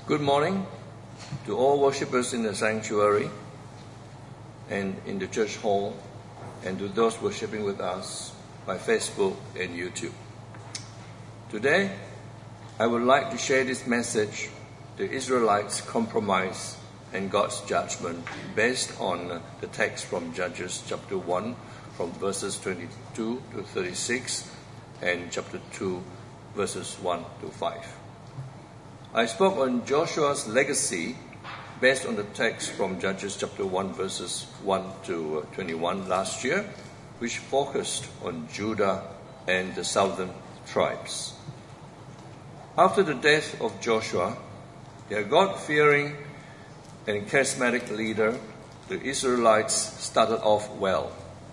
Good morning to all worshippers in the sanctuary and in the church hall, and to those worshipping with us by Facebook and YouTube. Today, I would like to share this message, the Israelites' compromise and God's judgment, based on the text from Judges chapter 1, from verses 22 to 36, and chapter 2, verses 1 to 5. I spoke on Joshua's legacy based on the text from Judges chapter 1 verses 1 to 21 last year, which focused on Judah and the southern tribes. After the death of Joshua, their God-fearing and charismatic leader, the Israelites started off well.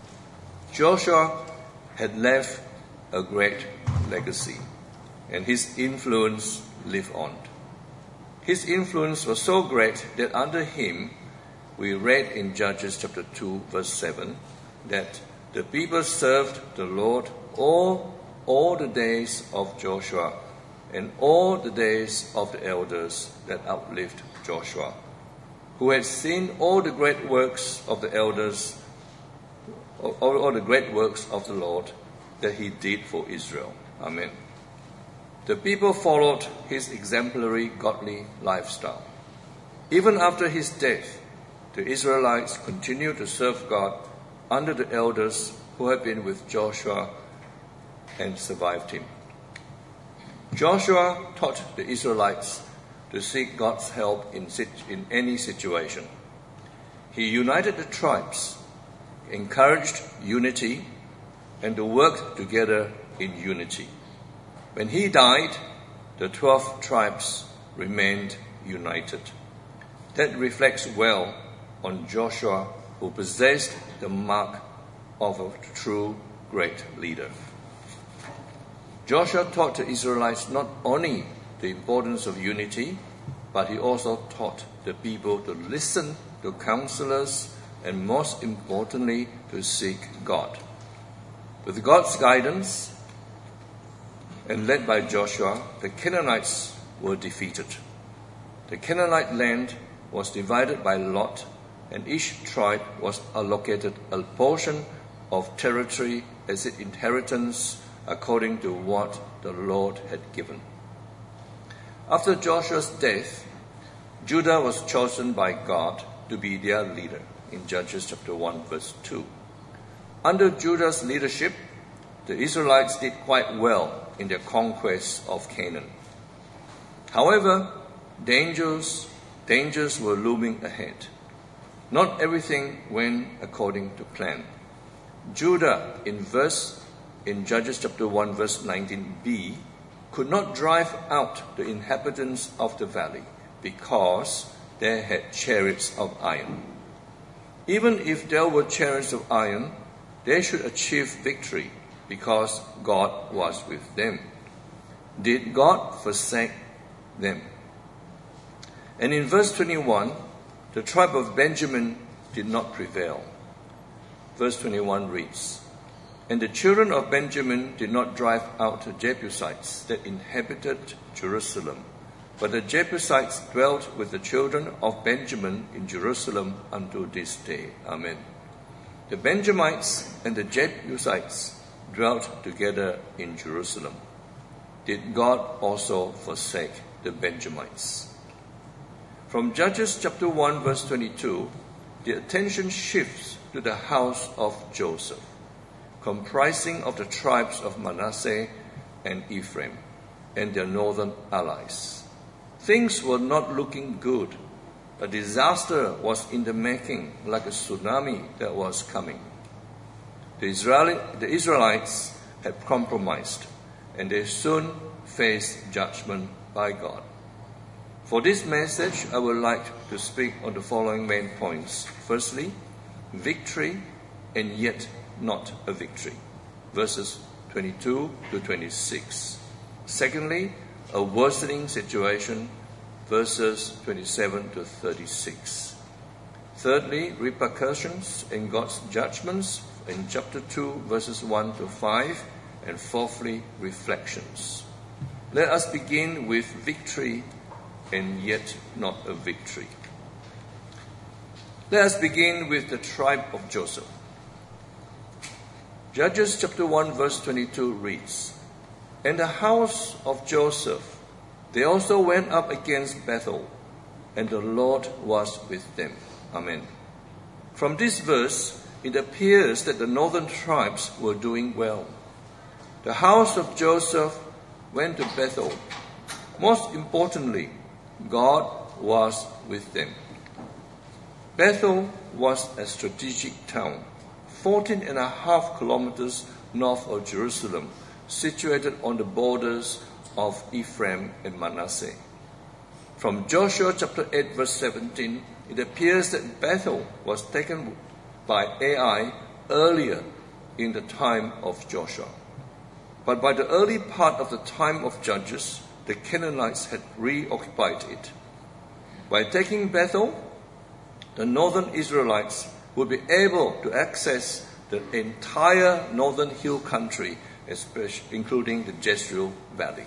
Joshua had left a great legacy, and his influence lived on. His influence was so great that under him, we read in Judges chapter 2, verse 7, that the people served the Lord all the days of Joshua and all the days of the elders that outlived Joshua, who had seen all the great works of the elders, all the great works of the Lord that he did for Israel. Amen. The people followed his exemplary godly lifestyle. Even after his death, the Israelites continued to serve God under the elders who had been with Joshua and survived him. Joshua taught the Israelites to seek God's help in any situation. He united the tribes, encouraged unity, and to work together in unity. When he died, the 12 tribes remained united. That reflects well on Joshua, who possessed the mark of a true great leader. Joshua taught the Israelites not only the importance of unity, but he also taught the people to listen to counselors and, most importantly, to seek God. With God's guidance, and led by Joshua, the Canaanites were defeated. The Canaanite land was divided by lot, and each tribe was allocated a portion of territory as its inheritance according to what the Lord had given. After Joshua's death, Judah was chosen by God to be their leader in Judges chapter 1 verse 2. Under Judah's leadership, the Israelites did quite well in their conquest of Canaan. However, dangers were looming ahead. Not everything went according to plan. Judah, in Judges chapter 1 verse 19b, could not drive out the inhabitants of the valley because they had chariots of iron. Even if there were chariots of iron, they should achieve victory because God was with them. Did God forsake them? And in verse 21, the tribe of Benjamin did not prevail. Verse 21 reads, "And the children of Benjamin did not drive out the Jebusites that inhabited Jerusalem, but the Jebusites dwelt with the children of Benjamin in Jerusalem unto this day." Amen. The Benjamites and the Jebusites dwelt together in Jerusalem. Did God also forsake the Benjamites? From Judges chapter 1 verse 22, the attention shifts to the house of Joseph, comprising of the tribes of Manasseh and Ephraim and their northern allies. Things were not looking good. A disaster was in the making, like a tsunami that was coming. The Israelites had compromised, and they soon faced judgment by God. For this message, I would like to speak on the following main points. Firstly, victory and yet not a victory, verses 22 to 26. Secondly, a worsening situation, verses 27 to 36. Thirdly, repercussions and God's judgments in chapter 2, verses 1 to 5, and fourthly, reflections. Let us begin with victory and yet not a victory. Let us begin with the tribe of Joseph. Judges chapter 1 verse 22 reads, "And the house of Joseph, they also went up against Bethel, and the Lord was with them." Amen. From this verse, it appears that the northern tribes were doing well. The house of Joseph went to Bethel. Most importantly, God was with them. Bethel was a strategic town, 14.5 kilometers north of Jerusalem, situated on the borders of Ephraim and Manasseh. From Joshua chapter 8 verse 17, it appears that Bethel was taken by Ai earlier in the time of Joshua. But by the early part of the time of Judges, the Canaanites had reoccupied it. By taking Bethel, the northern Israelites would be able to access the entire northern hill country, especially including the Jezreel Valley.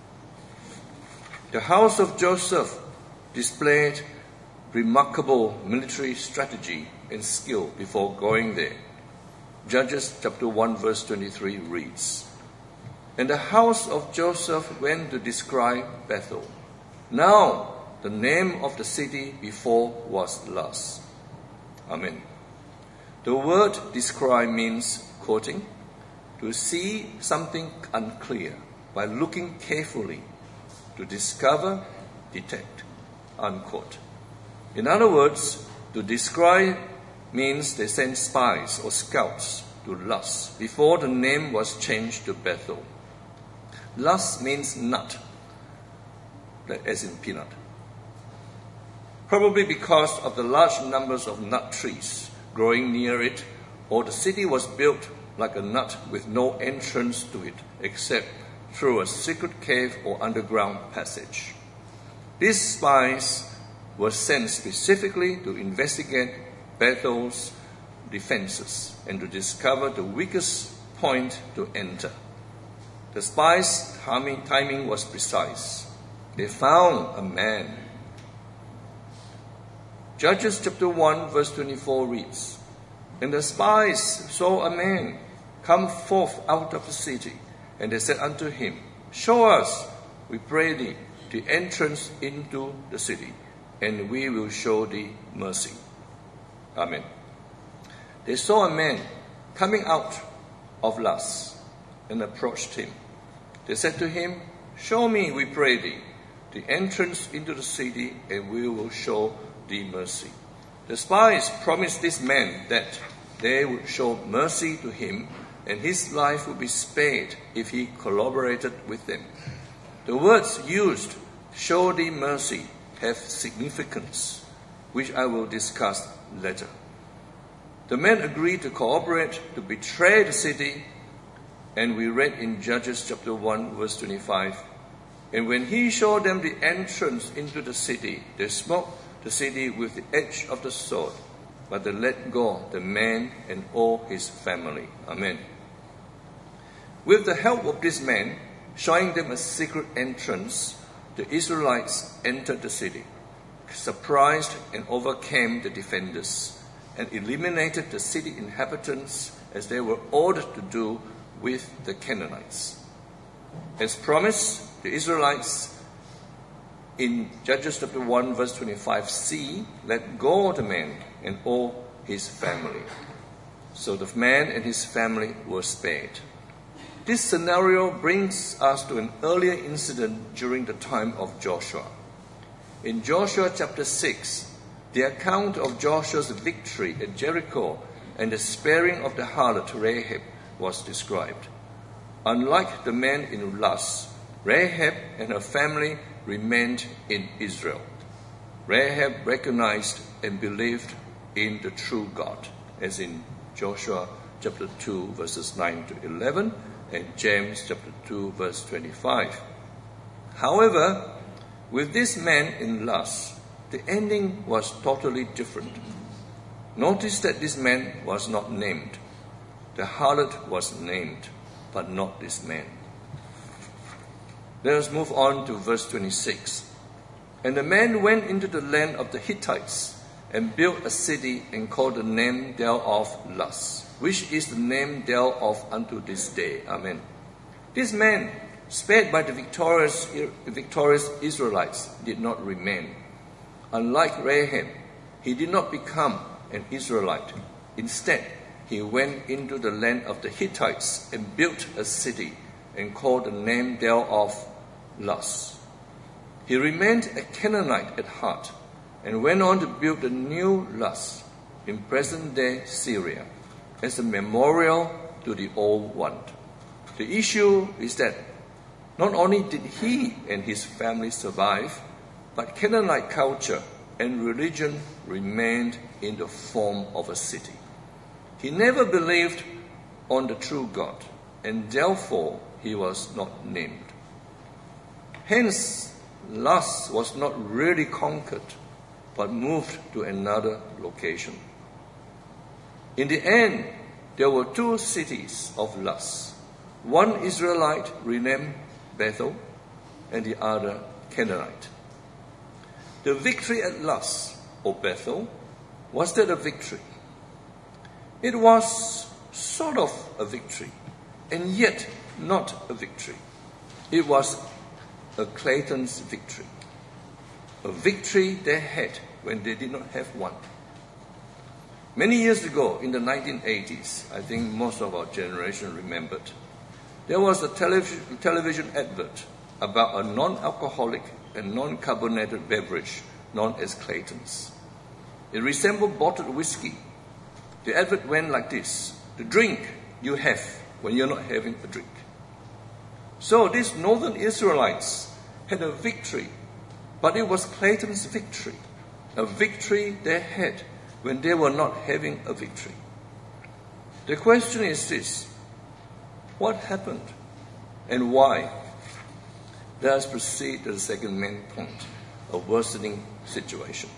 The house of Joseph displayed remarkable military strategy and skill before going there. Judges chapter 1 verse 23 reads, "And the house of Joseph went to describe Bethel. Now the name of the city before was Luz." Amen. The word describe means, quoting, to see something unclear by looking carefully, to discover, detect, unquote. In other words, to describe means they sent spies or scouts to Luz before the name was changed to Bethel. Luz means nut, as in peanut. Probably because of the large numbers of nut trees growing near it, or the city was built like a nut with no entrance to it except through a secret cave or underground passage. These spies were sent specifically to investigate Bethel's defenses and to discover the weakest point to enter. The spies' timing was precise. They found a man. Judges chapter 1 verse 24 reads, "And the spies saw a man come forth out of the city, and they said unto him, Show us, we pray thee, the entrance into the city, and we will show thee mercy." Amen. They saw a man coming out of Luz and approached him. They said to him, "Show me, we pray thee, the entrance into the city, and we will show thee mercy." The spies promised this man that they would show mercy to him, and his life would be spared if he collaborated with them. The words used, "show thee mercy," have significance, which I will discuss later. The men agreed to cooperate to betray the city, and we read in Judges chapter 1 verse 25, "And when he showed them the entrance into the city, they smote the city with the edge of the sword, but they let go the man and all his family." Amen. With the help of this man, showing them a secret entrance, the Israelites entered the city, surprised and overcame the defenders, and eliminated the city inhabitants as they were ordered to do with the Canaanites. As promised, the Israelites in Judges chapter 1 verse 25c let go of the man and all his family. So the man and his family were spared. This scenario brings us to an earlier incident during the time of Joshua. In Joshua chapter 6, the account of Joshua's victory at Jericho and the sparing of the harlot Rahab was described. Unlike the man in Luz, Rahab and her family remained in Israel. Rahab recognized and believed in the true God, as in Joshua chapter 2 verses 9 to 11 and James chapter 2 verse 25. However, with this man in Luz, the ending was totally different. Notice that this man was not named. The harlot was named, but not this man. Let us move on to verse 26. And the man went into the land of the Hittites and built a city and called the name thereof Luz, which is the name thereof unto this day. Amen. This man, spared by the victorious Israelites, did not remain. Unlike Rahab, he did not become an Israelite. Instead, he went into the land of the Hittites and built a city and called the name thereof Luz. He remained a Canaanite at heart and went on to build a new Luz in present-day Syria as a memorial to the old one. The issue is that not only did he and his family survive, but Canaanite culture and religion remained in the form of a city. He never believed on the true God, and therefore he was not named. Hence, Luz was not really conquered, but moved to another location. In the end, there were two cities of Luz, one Israelite renamed Bethel, and the other Canaanite. The victory at Luz, or Bethel, was that a victory? It was sort of a victory, and yet not a victory. It was a Clayton's victory, a victory they had when they did not have one. Many years ago, in the 1980s, I think most of our generation remembered, there was a television advert about a non-alcoholic and non-carbonated beverage known as Clayton's. It resembled bottled whiskey. The advert went like this: the drink you have when you're not having a drink. So these northern Israelites had a victory, but it was Clayton's victory, a victory they had when they were not having a victory. The question is this: what happened and why? Let us proceed to the second main point, a worsening situation.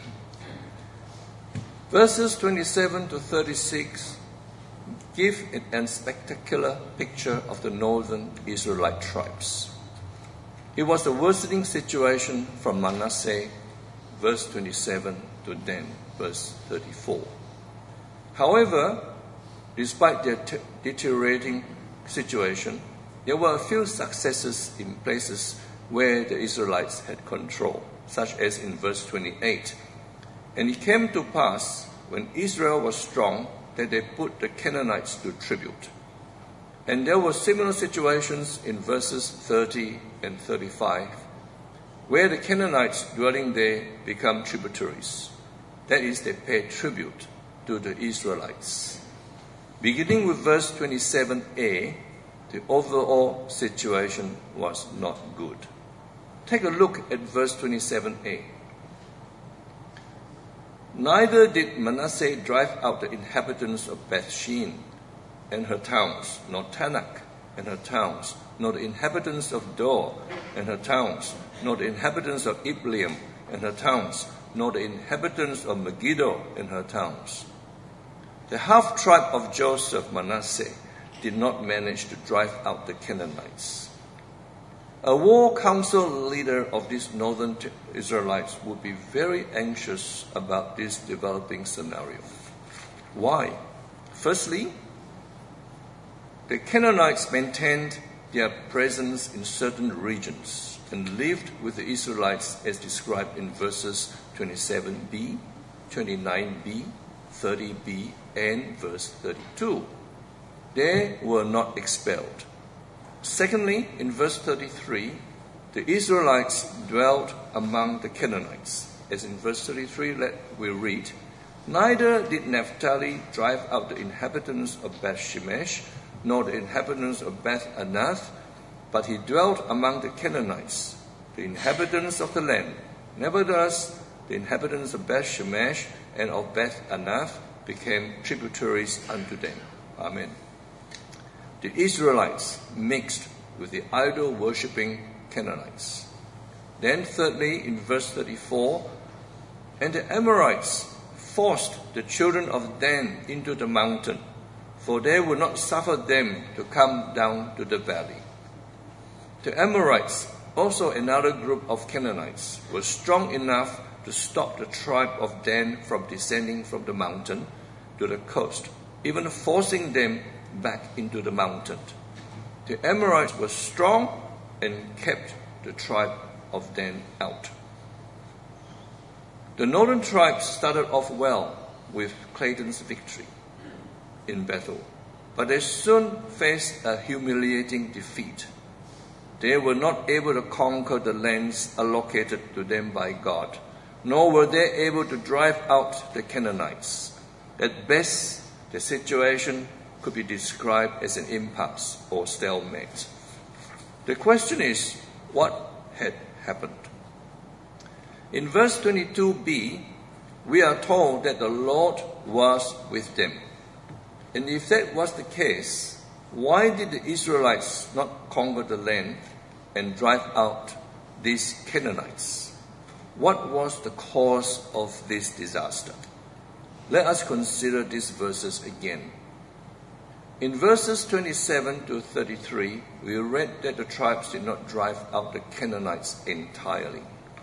Verses 27 to 36 give a spectacular picture of the northern Israelite tribes. It was a worsening situation from Manasseh, verse 27, to Dan, verse 34. However, despite their deteriorating situation, there were a few successes in places where the Israelites had control, such as in verse 28. And it came to pass, when Israel was strong, that they put the Canaanites to tribute. And there were similar situations in verses 30 and 35, where the Canaanites dwelling there become tributaries. That is, they pay tribute to the Israelites. Beginning with verse 27a, the overall situation was not good. Take a look at verse 27a. Neither did Manasseh drive out the inhabitants of Bethshean and her towns, nor Tanakh and her towns, nor the inhabitants of Dor and her towns, nor the inhabitants of Ibleam and her towns, nor the inhabitants of Megiddo and her towns. The half-tribe of Joseph, Manasseh, did not manage to drive out the Canaanites. A war council leader of these northern Israelites would be very anxious about this developing scenario. Why? Firstly, the Canaanites maintained their presence in certain regions and lived with the Israelites as described in verses 27b, 29b, 30b, and verse 32. They were not expelled. Secondly, in verse 33, the Israelites dwelt among the Canaanites. As in verse 33, we read, Neither did Naphtali drive out the inhabitants of Beth-Shemesh, nor the inhabitants of Beth-Anath, but he dwelt among the Canaanites, the inhabitants of the land. Nevertheless, the inhabitants of Beth-Shemesh and of Beth-Anath became tributaries unto them. Amen. The Israelites mixed with the idol-worshipping Canaanites. Then thirdly, in verse 34, and the Amorites forced the children of Dan into the mountain, for they would not suffer them to come down to the valley. The Amorites also another group of Canaanites, were strong enough to stop the tribe of Dan from descending from the mountain to the coast, even forcing them back into the mountain. The Amorites were strong and kept the tribe of Dan out. The northern tribes started off well with Clayton's victory in battle, but they soon faced a humiliating defeat. They were not able to conquer the lands allocated to them by God, nor were they able to drive out the Canaanites. At best, the situation could be described as an impasse or stalemate. The question is, what had happened? In verse 22b, we are told that the Lord was with them. And if that was the case, why did the Israelites not conquer the land and drive out these Canaanites? What was the cause of this disaster? Let us consider these verses again. In verses 27 to 33, we read that the tribes did not drive out the Canaanites entirely.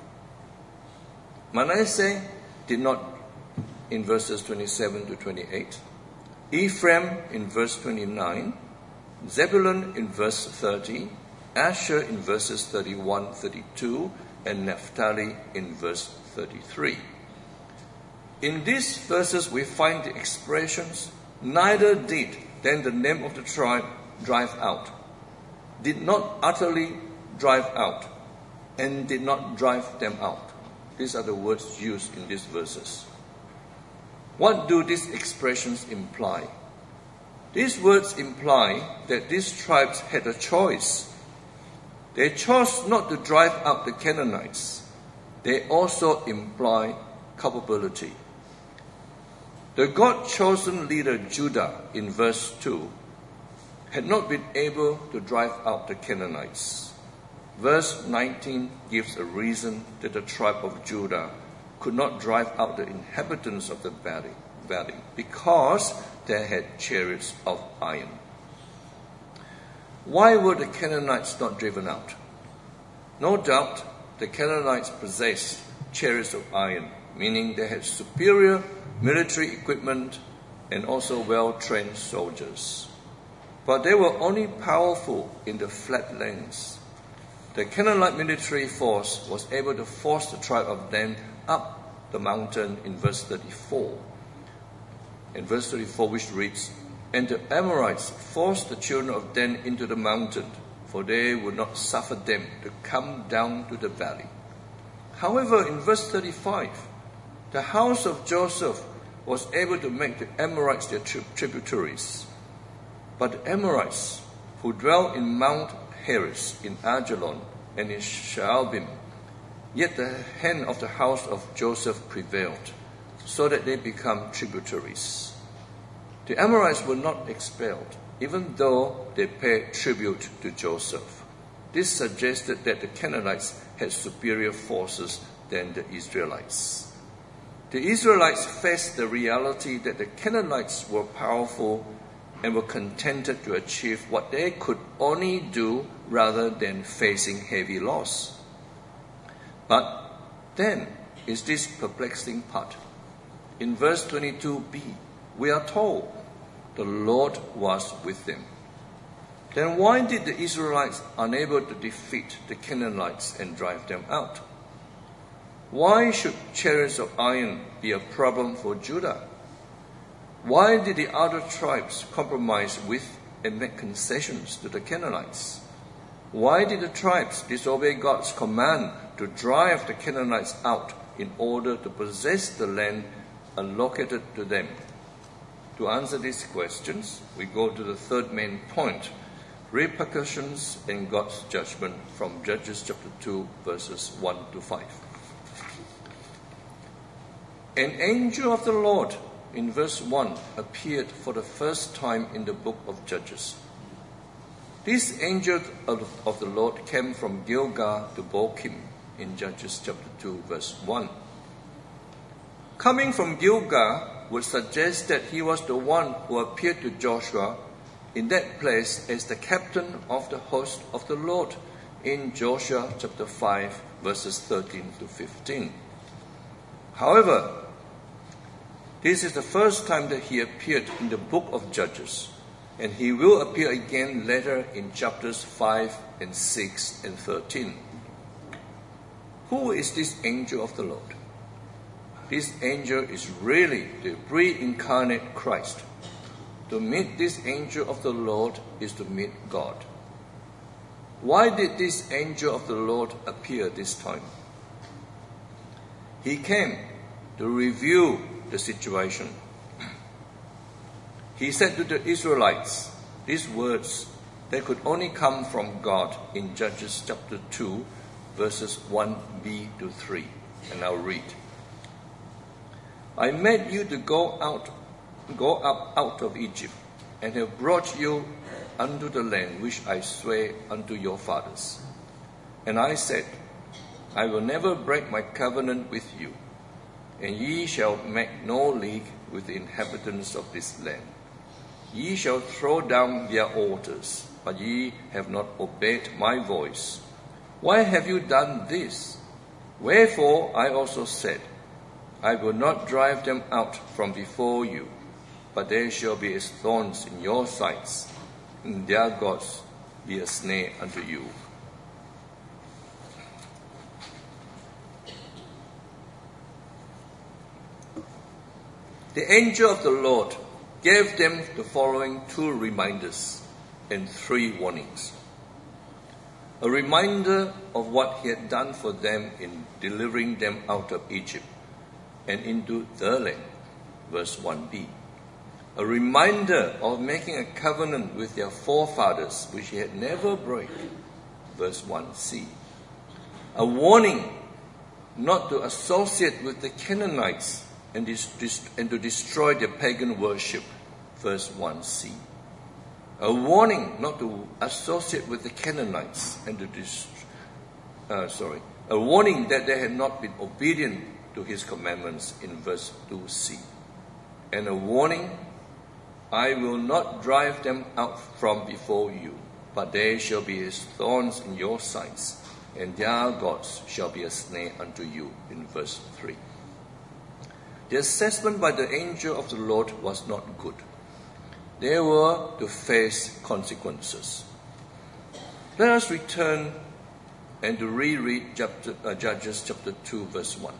Manasseh did not in verses 27 to 28. Ephraim in verse 29. Zebulun in verse 30. Asher in verses 31-32. And Naphtali in verse 33. In these verses we find the expressions, neither did then the name of the tribe drive out, did not utterly drive out, and did not drive them out. These are the words used in these verses. What do these expressions imply? These words imply that these tribes had a choice. They chose not to drive out the Canaanites. They also imply culpability. The God-chosen leader Judah in verse 2 had not been able to drive out the Canaanites. Verse 19 gives a reason that the tribe of Judah could not drive out the inhabitants of the valley because they had chariots of iron. Why were the Canaanites not driven out? No doubt the Canaanites possessed chariots of iron, meaning they had superior military equipment and also well-trained soldiers. But they were only powerful in the flatlands. The Canaanite military force was able to force the tribe of Dan up the mountain in verse 34. In verse 34, which reads, "And the Amorites forced the children of Dan into the mountain, for they would not suffer them to come down to the valley." However, in verse 35, the house of Joseph was able to make the Amorites their tributaries. But the Amorites, who dwell in Mount Heres, in Ajalon, and in Shaalbim, yet the hand of the house of Joseph prevailed, so that they become tributaries. The Amorites were not expelled, even though they paid tribute to Joseph. This suggested that the Canaanites had superior forces than the Israelites. The Israelites faced the reality that the Canaanites were powerful and were contented to achieve what they could only do rather than facing heavy loss. But then is this perplexing part. In verse 22b, we are told the Lord was with them. Then why did the Israelites unable to defeat the Canaanites and drive them out? Why should chariots of iron be a problem for Judah? Why did the other tribes compromise with and make concessions to the Canaanites? Why did the tribes disobey God's command to drive the Canaanites out in order to possess the land allocated to them? To answer these questions, we go to the third main point, repercussions and God's judgment, from Judges chapter 2, verses 1 to 5. An angel of the Lord, in verse 1, appeared for the first time in the book of Judges. This angel of the Lord came from Gilgal to Bochim in Judges chapter 2, verse 1. Coming from Gilgal would suggest that he was the one who appeared to Joshua in that place as the captain of the host of the Lord in Joshua chapter 5, verses 13 to 15. However, this is the first time that he appeared in the book of Judges, and he will appear again later in chapters 5 and 6 and 13. Who is this angel of the Lord? This angel is really the pre-incarnate Christ. To meet this angel of the Lord is to meet God. Why did this angel of the Lord appear this time? He came to review the situation. He said to the Israelites these words that could only come from God in Judges chapter 2, verses 1b to 3. And I'll read. I made you to go up out of Egypt, and have brought you unto the land which I swear unto your fathers. And I said, I will never break my covenant with you, and ye shall make no league with the inhabitants of this land. Ye shall throw down their altars, but ye have not obeyed my voice. Why have you done this? Wherefore I also said, I will not drive them out from before you, but they shall be as thorns in your sides, and their gods be a snare unto you. The angel of the Lord gave them the following 2 reminders and 3 warnings. A reminder of what he had done for them in delivering them out of Egypt and into the land, verse 1b. A reminder of making a covenant with their forefathers, which he had never broken, verse 1c. A warning not to associate with the Canaanites and to destroy their pagan worship, verse 1c. A warning not to associate with the Canaanites and a warning that they had not been obedient to his commandments in verse 2c. And a warning, I will not drive them out from before you, but they shall be as thorns in your sides, and their gods shall be a snare unto you, in verse 3. The assessment by the angel of the Lord was not good. They were to face consequences. Let us return and to reread Judges chapter 2, verse 1.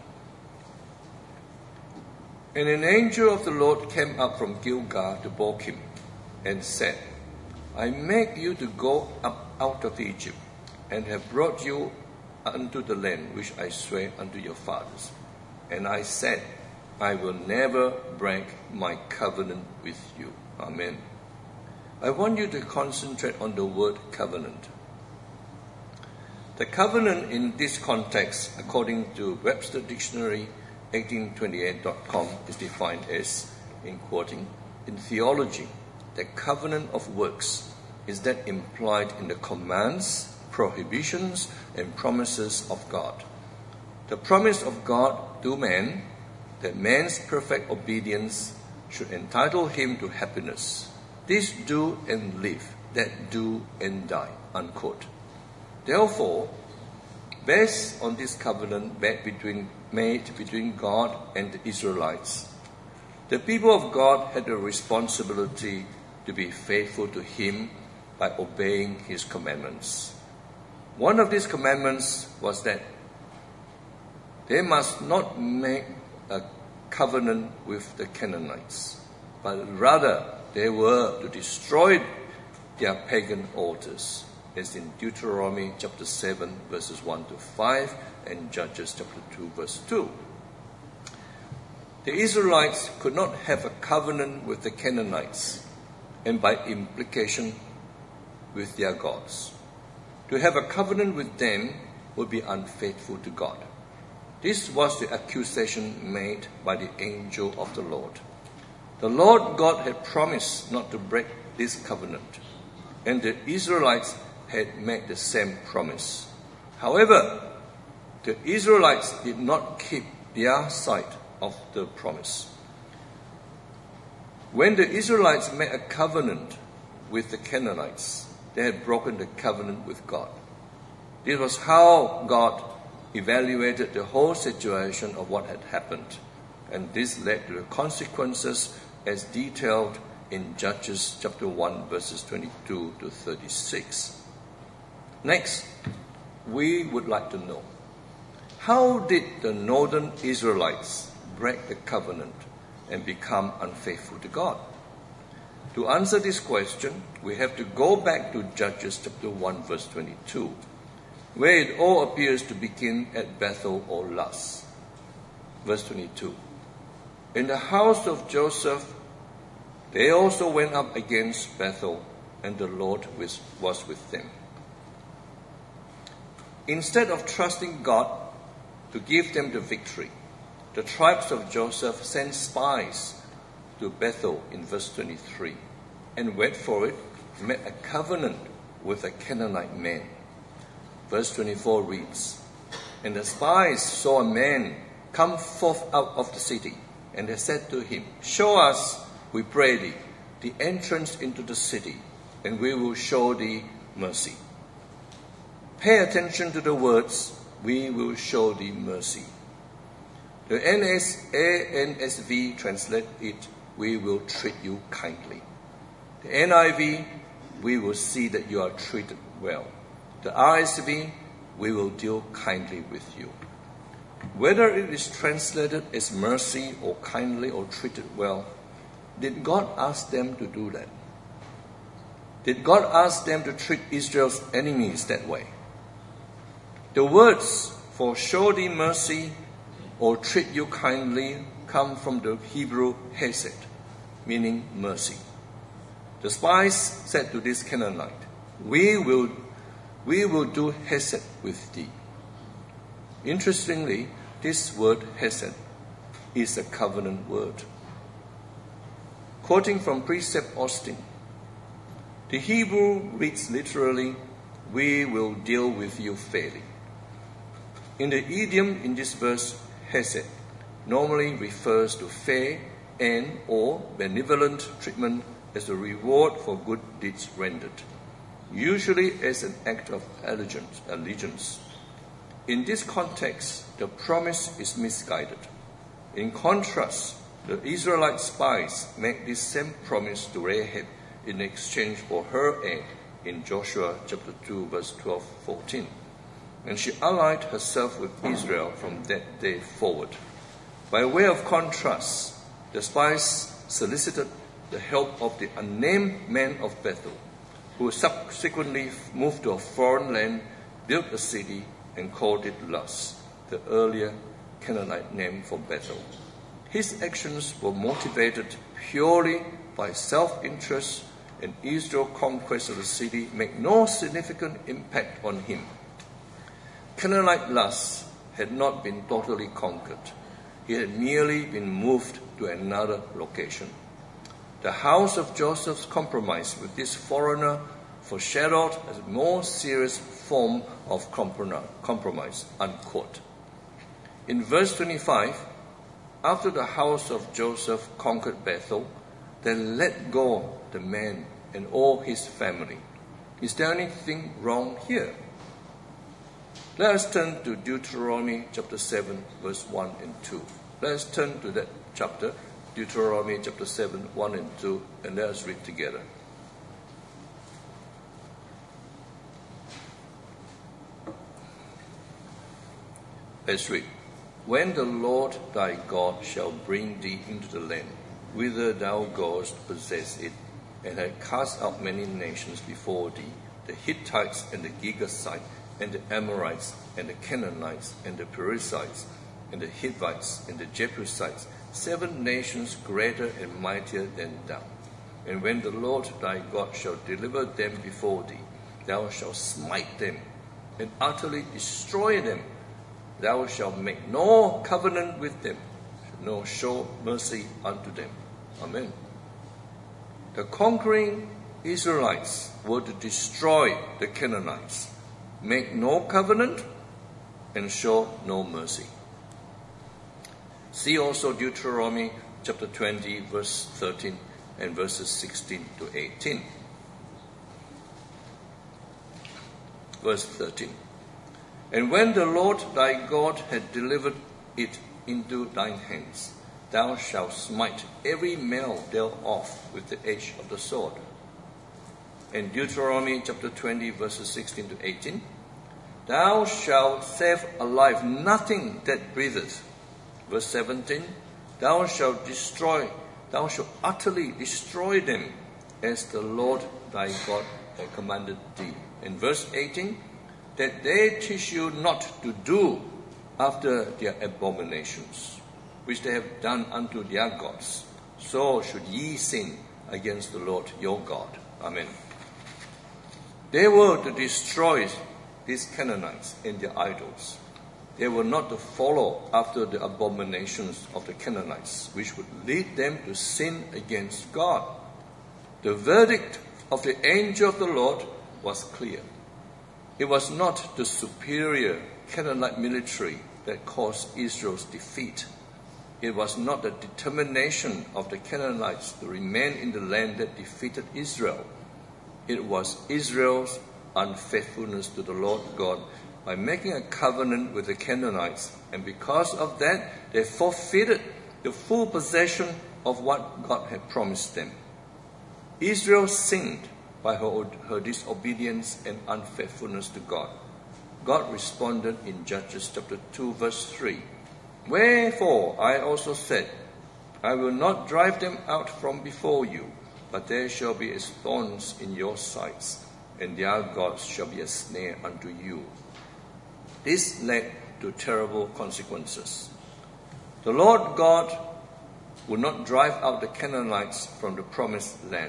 And an angel of the Lord came up from Gilgal to Bochim, and said, I make you to go up out of Egypt, and have brought you unto the land which I swear unto your fathers. And I said, I will never break my covenant with you. Amen. I want you to concentrate on the word covenant. The covenant in this context, according to Webster Dictionary 1828.com, is defined as, in quoting, in theology, the covenant of works is that implied in the commands, prohibitions, and promises of God. The promise of God to man, that man's perfect obedience should entitle him to happiness. This do and live, that do and die, unquote. Therefore, based on this covenant made between God and the Israelites, the people of God had a responsibility to be faithful to him by obeying his commandments. One of these commandments was that they must not make a covenant with the Canaanites, but rather they were to destroy their pagan altars, as in Deuteronomy chapter 7, verses 1 to 5, and Judges chapter 2, verse 2. The Israelites could not have a covenant with the Canaanites, and by implication with their gods. To have a covenant with them would be unfaithful to God. This was the accusation made by the angel of the Lord. The Lord God had promised not to break this covenant, and the Israelites had made the same promise. However, the Israelites did not keep their side of the promise. When the Israelites made a covenant with the Canaanites, they had broken the covenant with God. This was how God evaluated the whole situation of what had happened, and this led to the consequences as detailed in Judges chapter 1 verses 22 to 36. Next, we would like to know, how did the northern Israelites break the covenant and become unfaithful to God? To answer this question, we have to go back to Judges chapter 1 verse 22, where it all appears to begin at Bethel or Luz. Verse 22. In the house of Joseph, they also went up against Bethel, and the Lord was with them. Instead of trusting God to give them the victory, the tribes of Joseph sent spies to Bethel in verse 23, and went for it, made a covenant with a Canaanite man. Verse 24 reads, And the spies saw a man come forth out of the city, and they said to him, Show us, we pray thee, the entrance into the city, and we will show thee mercy. Pay attention to the words, we will show thee mercy. The NSV translate it, we will treat you kindly. The NIV, we will see that you are treated well. The RSV, we will deal kindly with you. Whether it is translated as mercy or kindly or treated well, did God ask them to do that? Did God ask them to treat Israel's enemies that way? The words for show thee mercy or treat you kindly come from the Hebrew hesed, meaning mercy. The spies said to this Canaanite, we will do hesed with thee. Interestingly, this word hesed is a covenant word. Quoting from Precept Austin, the Hebrew reads literally, we will deal with you fairly. In the idiom in this verse, hesed normally refers to fair and or benevolent treatment as a reward for good deeds rendered, usually as an act of allegiance. In this context, the promise is misguided. In contrast, the Israelite spies make this same promise to Rahab in exchange for her aid in Joshua chapter 2 verse 12-14. And she allied herself with Israel from that day forward. By way of contrast, the spies solicited the help of the unnamed man of Bethel, who subsequently moved to a foreign land, built a city, and called it Luz, the earlier Canaanite name for Bethel. His actions were motivated purely by self-interest, and Israel's conquest of the city made no significant impact on him. Canaanite Luz had not been totally conquered. It had merely been moved to another location. The house of Joseph's compromise with this foreigner foreshadowed a more serious form of compromise, unquote. In verse 25, after the house of Joseph conquered Bethel, they let go the man and all his family. Is there anything wrong here? Let us turn to Deuteronomy chapter 7, verse 1 and 2. Let us turn to that chapter, Deuteronomy chapter 7, 1 and 2, and let us read together. Let's read. When the Lord thy God shall bring thee into the land, whither thou goest to possess it, and had cast out many nations before thee, the Hittites and the Girgashites, and the Amorites, and the Canaanites, and the Perizzites, and the Hivites, and the Jebusites, 7 nations greater and mightier than thou. And when the Lord thy God shall deliver them before thee, thou shalt smite them, and utterly destroy them. Thou shalt make no covenant with them, nor show mercy unto them. Amen. The conquering Israelites were to destroy the Canaanites, make no covenant, and show no mercy. See also Deuteronomy chapter 20, verse 13, and verses 16 to 18. Verse 13. And when the Lord thy God had delivered it into thine hands, thou shalt smite every male thereof with the edge of the sword. In Deuteronomy chapter 20, verses 16 to 18, thou shalt save alive nothing that breatheth. Verse 17, thou shalt utterly destroy them, as the Lord thy God hath commanded thee. In verse 18, that they teach you not to do after their abominations, which they have done unto their gods. So should ye sin against the Lord your God. Amen. They were to destroy these Canaanites and their idols. They were not to follow after the abominations of the Canaanites, which would lead them to sin against God. The verdict of the angel of the Lord was clear. It was not the superior Canaanite military that caused Israel's defeat. It was not the determination of the Canaanites to remain in the land that defeated Israel. It was Israel's unfaithfulness to the Lord God by making a covenant with the Canaanites, and because of that, they forfeited the full possession of what God had promised them. Israel sinned by her disobedience and unfaithfulness to God. God responded in Judges chapter 2, verse 3. Wherefore I also said, I will not drive them out from before you, but there shall be as thorns in your sides, and their gods shall be a snare unto you. This led to terrible consequences. The Lord God would not drive out the Canaanites from the promised land.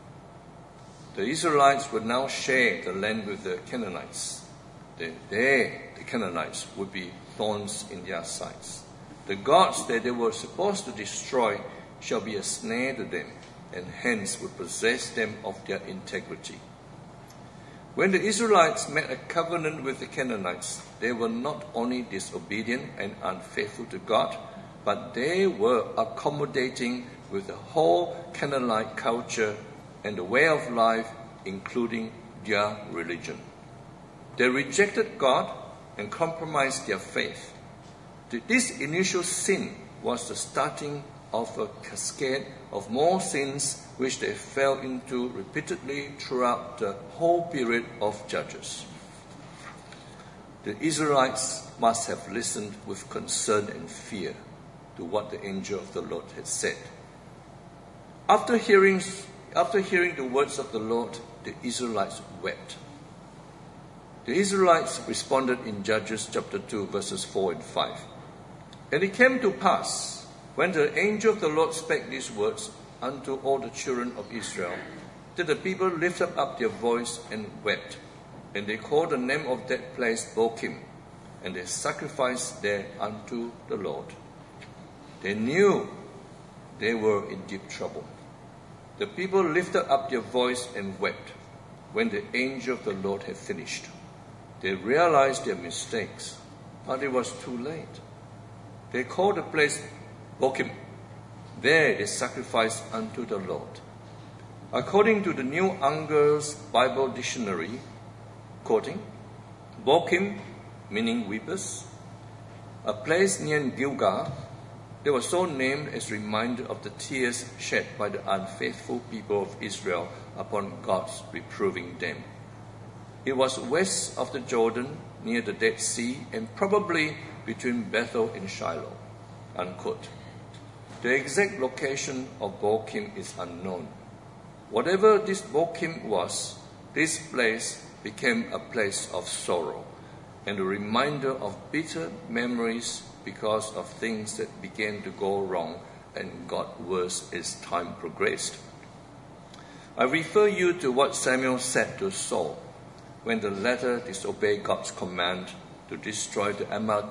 The Israelites would now share the land with the Canaanites. The Canaanites would be thorns in their sides. The gods that they were supposed to destroy shall be a snare to them, and hence would possess them of their integrity. When the Israelites made a covenant with the Canaanites, they were not only disobedient and unfaithful to God, but they were accommodating with the whole Canaanite culture and the way of life, including their religion. They rejected God and compromised their faith. This initial sin was the starting of a cascade of more sins which they fell into repeatedly throughout the whole period of Judges. The Israelites must have listened with concern and fear to what the angel of the Lord had said. After hearing the words of the Lord, the Israelites wept. The Israelites responded in Judges chapter 2, verses 4 and 5. And it came to pass, when the angel of the Lord spake these words unto all the children of Israel, that the people lifted up their voice and wept. And they called the name of that place Bochim, and they sacrificed there unto the Lord. They knew they were in deep trouble. The people lifted up their voice and wept when the angel of the Lord had finished. They realized their mistakes, but it was too late. They called the place Bochim. There they sacrificed unto the Lord. According to the New Unger's Bible Dictionary, quoting, Bochim, meaning weepers, a place near Gilgal, they were so named as a reminder of the tears shed by the unfaithful people of Israel upon God's reproving them. It was west of the Jordan, near the Dead Sea, and probably between Bethel and Shiloh. Unquote. The exact location of Bochim is unknown. Whatever this Bochim was, this place became a place of sorrow and a reminder of bitter memories because of things that began to go wrong and got worse as time progressed. I refer you to what Samuel said to Saul when the latter disobeyed God's command to destroy the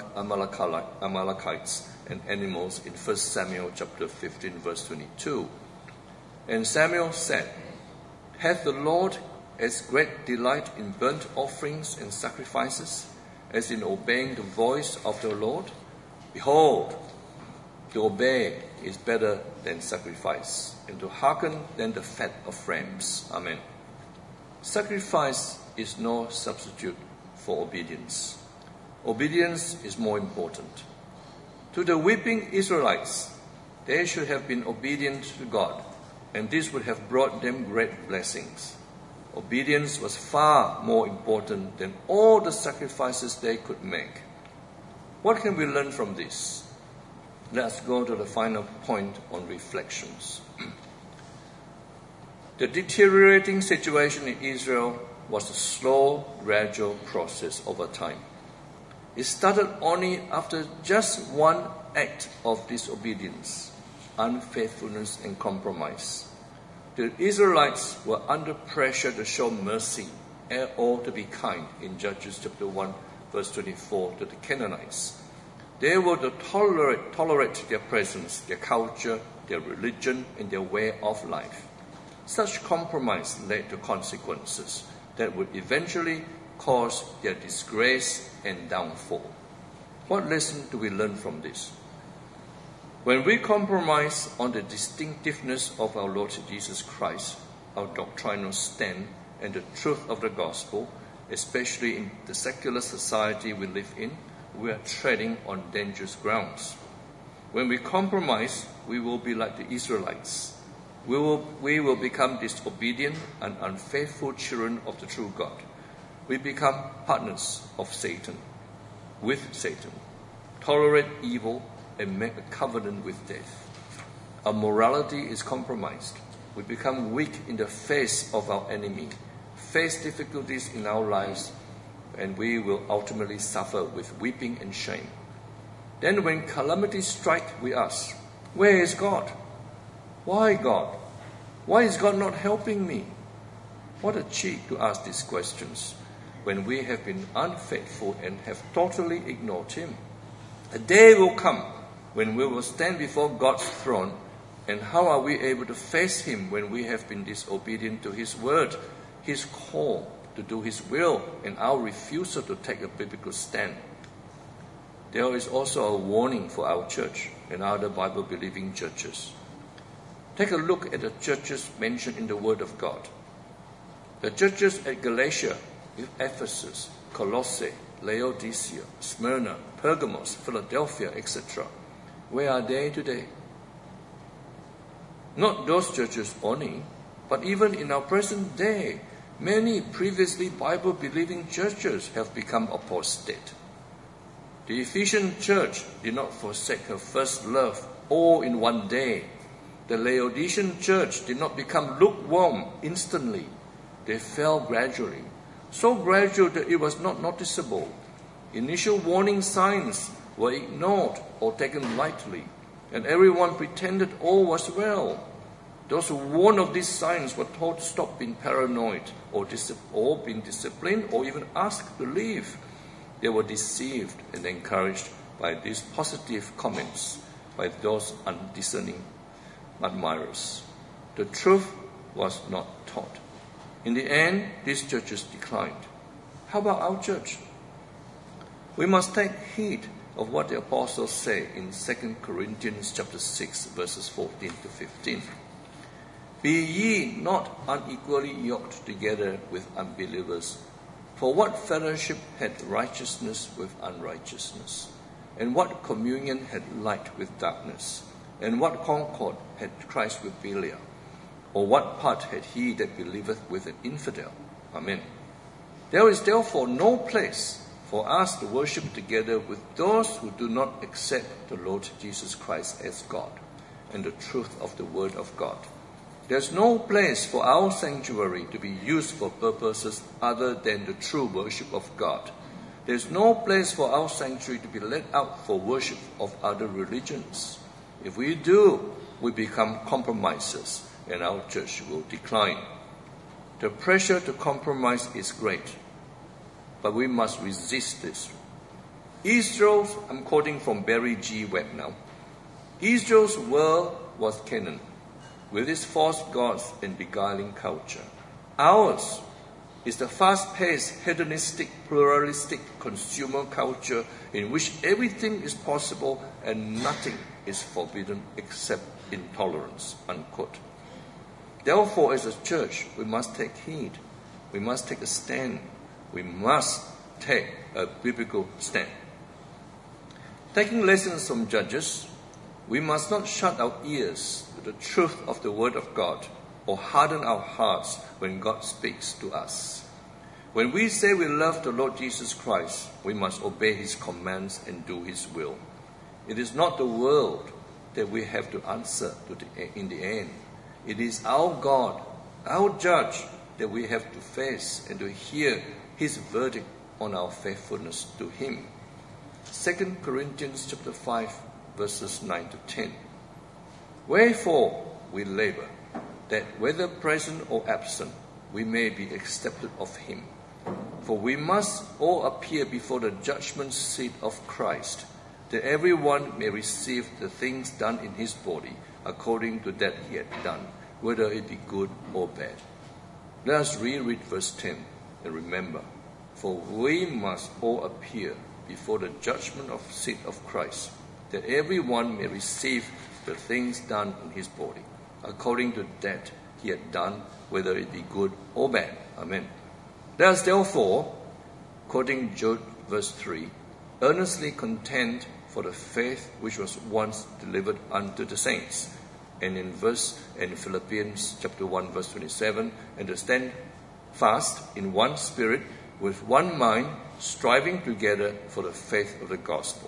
Amalekites and animals in 1 Samuel chapter 15, verse 22. And Samuel said, Hath the Lord as great delight in burnt offerings and sacrifices as in obeying the voice of the Lord? Behold, to obey is better than sacrifice, and to hearken than the fat of rams. Amen. Sacrifice is no substitute for obedience. Obedience is more important. To the weeping Israelites, they should have been obedient to God, and this would have brought them great blessings. Obedience was far more important than all the sacrifices they could make. What can we learn from this? Let's go to the final point on reflections. The deteriorating situation in Israel was a slow, gradual process over time. It started only after just one act of disobedience, unfaithfulness, and compromise. The Israelites were under pressure to show mercy or to be kind in Judges chapter 1, verse 24 to the Canaanites. They were to tolerate their presence, their culture, their religion, and their way of life. Such compromise led to consequences that would eventually cause their disgrace and downfall. What lesson do we learn from this? When we compromise on the distinctiveness of our Lord Jesus Christ, our doctrinal stand, and the truth of the gospel, especially in the secular society we live in, we are treading on dangerous grounds. When we compromise, we will be like the Israelites. We will become disobedient and unfaithful children of the true God. We become partners of Satan, with Satan, tolerate evil, and make a covenant with death. Our morality is compromised. We become weak in the face of our enemy, face difficulties in our lives, and we will ultimately suffer with weeping and shame. Then when calamities strike, we ask, where is God? Why God? Why is God not helping me? What a cheek to ask these questions when we have been unfaithful and have totally ignored Him. A day will come when we will stand before God's throne, and how are we able to face Him when we have been disobedient to His word, His call to do His will, and our refusal to take a biblical stand? There is also a warning for our church and other Bible-believing churches. Take a look at the churches mentioned in the Word of God. The churches at Galatia, Ephesus, Colossae, Laodicea, Smyrna, Pergamos, Philadelphia, etc. Where are they today? Not those churches only, but even in our present day, many previously Bible-believing churches have become apostate. The Ephesian church did not forsake her first love all in one day. The Laodicean church did not become lukewarm instantly. They fell gradually, so gradual that it was not noticeable. Initial warning signs were ignored or taken lightly, and everyone pretended all was well. Those who warned of these signs were told to stop being paranoid or being disciplined or even asked to leave. They were deceived and encouraged by these positive comments by those undiscerning admirers. The truth was not taught. In the end, these churches declined. How about our church? We must take heed of what the apostles say in 2 Corinthians chapter 6, verses 14 to 15. Be ye not unequally yoked together with unbelievers. For what fellowship had righteousness with unrighteousness? And what communion had light with darkness? And what concord had Christ with Belial? Or what part had he that believeth with an infidel? Amen. There is therefore no place for us to worship together with those who do not accept the Lord Jesus Christ as God and the truth of the Word of God. There's no place for our sanctuary to be used for purposes other than the true worship of God. There's no place for our sanctuary to be let out for worship of other religions. If we do, we become compromisers and our church will decline. The pressure to compromise is great, but we must resist this. Israel's, I'm quoting from Barry G. Webb now, Israel's world was Canaan, with its false gods and beguiling culture. Ours is the fast-paced, hedonistic, pluralistic consumer culture in which everything is possible and nothing is forbidden except intolerance, unquote. Therefore, as a church, we must take heed. We must take a stand. We must take a biblical stand. Taking lessons from Judges, we must not shut our ears to the truth of the Word of God or harden our hearts when God speaks to us. When we say we love the Lord Jesus Christ, we must obey His commands and do His will. It is not the world that we have to answer to in the end. It is our God, our Judge, that we have to face and to hear His verdict on our faithfulness to Him. 2 Corinthians chapter 5, verses 9 to 10. Wherefore we labor, that whether present or absent, we may be accepted of Him. For we must all appear before the judgment seat of Christ, that every one may receive the things done in his body according to that he had done, whether it be good or bad. Let us reread verse 10 and remember, for we must all appear before the judgment seat of Christ, that every one may receive the things done in his body according to that he had done, whether it be good or bad. Amen. Let us therefore, quoting Jude verse 3, earnestly contend for the faith which was once delivered unto the saints. And in Philippians chapter 1 verse 27, and to stand fast in one spirit, with one mind, striving together for the faith of the gospel.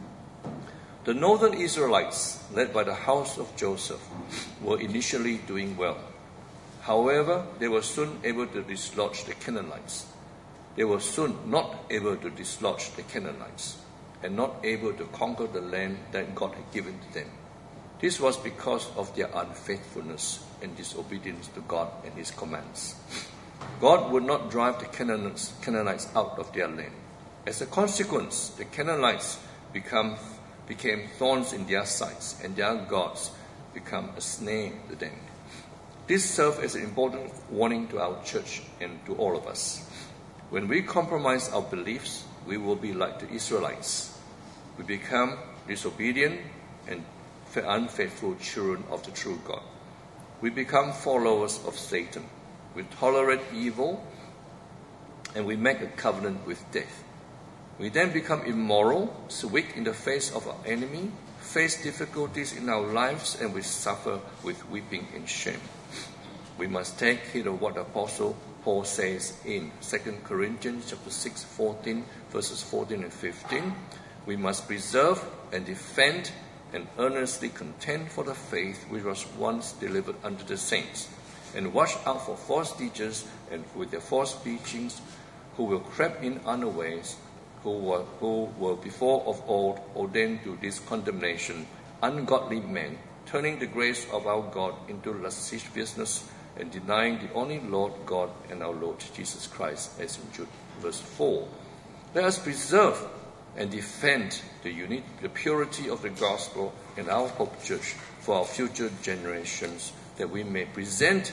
The northern Israelites, led by the house of Joseph, were initially doing well. However, they were soon able to dislodge the Canaanites. They were soon not able to dislodge the Canaanites and not able to conquer the land that God had given to them. This was because of their unfaithfulness and disobedience to God and His commands. God would not drive the Canaanites out of their land. As a consequence, the Canaanites became thorns in their sides, and their gods become a snare to them. This serves as an important warning to our church and to all of us. When we compromise our beliefs, we will be like the Israelites. We become disobedient and unfaithful children of the true God. We become followers of Satan. We tolerate evil, and we make a covenant with death. We then become immoral, so weak in the face of our enemy, face difficulties in our lives, and we suffer with weeping and shame. We must take heed of what Apostle Paul says in 2 Corinthians chapter 6, 14, verses 14 and 15. We must preserve and defend and earnestly contend for the faith which was once delivered unto the saints, and watch out for false teachers and with their false teachings, who will creep in unawares, who were before of old ordained to this condemnation, ungodly men, turning the grace of our God into lasciviousness, and denying the only Lord God and our Lord Jesus Christ, as in Jude verse 4. Let us preserve and defend the purity of the gospel in our Hope Church for our future generations, that we may present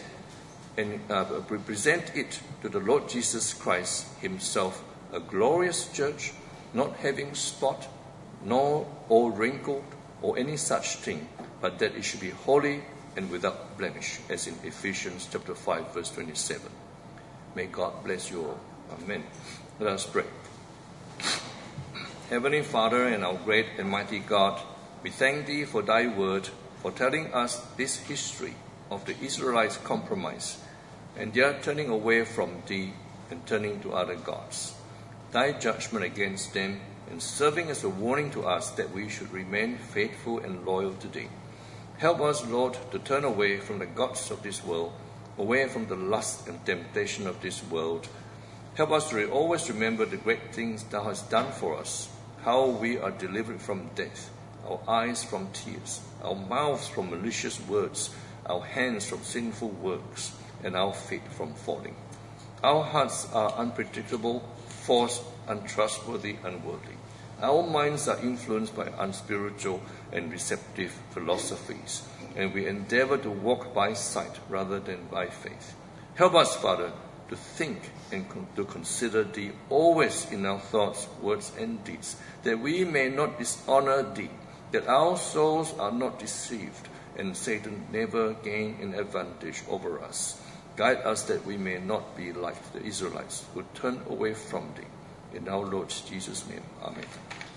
it to the Lord Jesus Christ Himself, a glorious church, not having spot, nor or wrinkled, or any such thing, but that it should be holy and without blemish, as in Ephesians chapter 5, verse 27. May God bless you all. Amen. Let us pray. Heavenly Father and our great and mighty God, we thank Thee for Thy word, for telling us this history of the Israelites' compromise and their turning away from Thee and turning to other gods. Thy judgment against them, and serving as a warning to us that we should remain faithful and loyal to Thee. Help us, Lord, to turn away from the gods of this world, away from the lust and temptation of this world. Help us to always remember the great things Thou hast done for us, how we are delivered from death, our eyes from tears, our mouths from malicious words, our hands from sinful works, and our feet from falling. Our hearts are unpredictable, false, untrustworthy, unworthy. Our minds are influenced by unspiritual and deceptive philosophies, and we endeavor to walk by sight rather than by faith. Help us, Father, to think and to consider Thee always in our thoughts, words, and deeds, that we may not dishonor Thee, that our souls are not deceived, and Satan never gain an advantage over us. Guide us that we may not be like the Israelites who turned away from Thee. In our Lord Jesus' name. Amen.